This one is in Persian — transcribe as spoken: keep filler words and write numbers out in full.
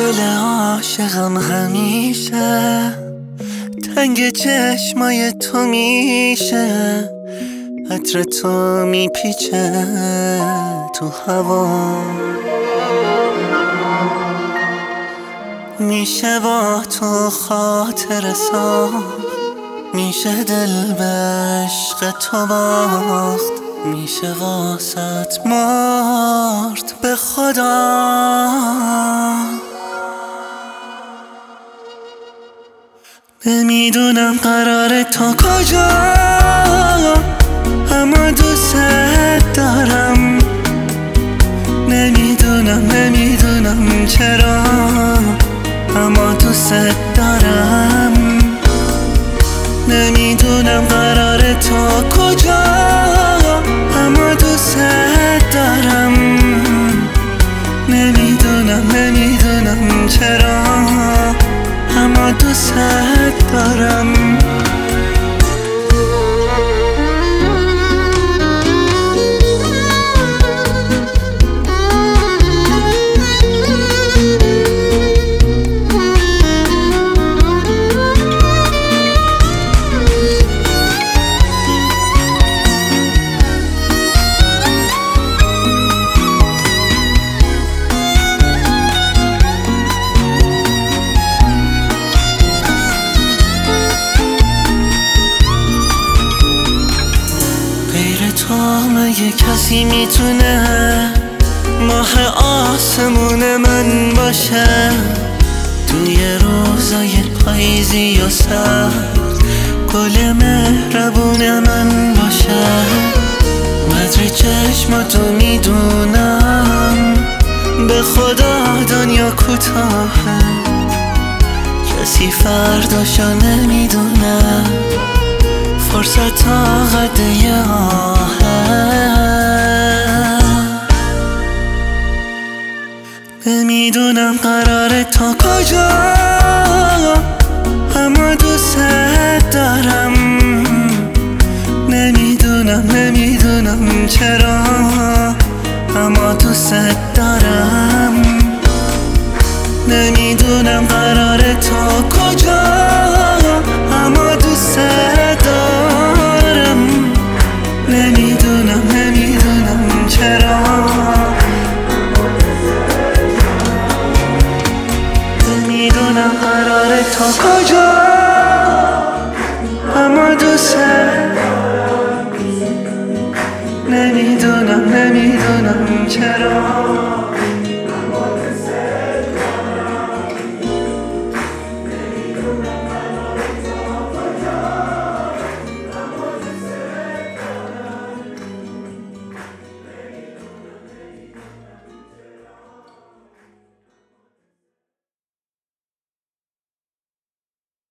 دل عاشقم همیشه تنگ چشمای تو میشه، عطر تو میپیچه تو هوا، میشه با تو خاطر ساخت، میشه دل به عشق تو باخت، میشه واسط مرد به خدا. نمیدونم قراره تا کجا، اما دوست دارم. نمیدونم نمیدونم چرا، اما دوست دارم. نمیدونم قراره تا کجا، اما دوست دارم. نمیدونم نمیدونم چرا، اما دوست دارم. تو مگه کسی میتونه ماه آسمون من باشه؟ توی روزای پاییزی و سرد گل مهربون من باشه. قدر چشماتو میدونم، به خدا دنیا کوتاهه، کسی فرداشو نمیدونه، فرصت تا قد یه آهه. نمیدونم قراره تا کجا، اما دوست دارم. نمیدونم نمیدونم چرا، اما دوست دارم. نمیدونم قراره تا کجا، اما دوست دارم. نمیدونم نمیدونم چرا، نمیدونم قراره تا کجا.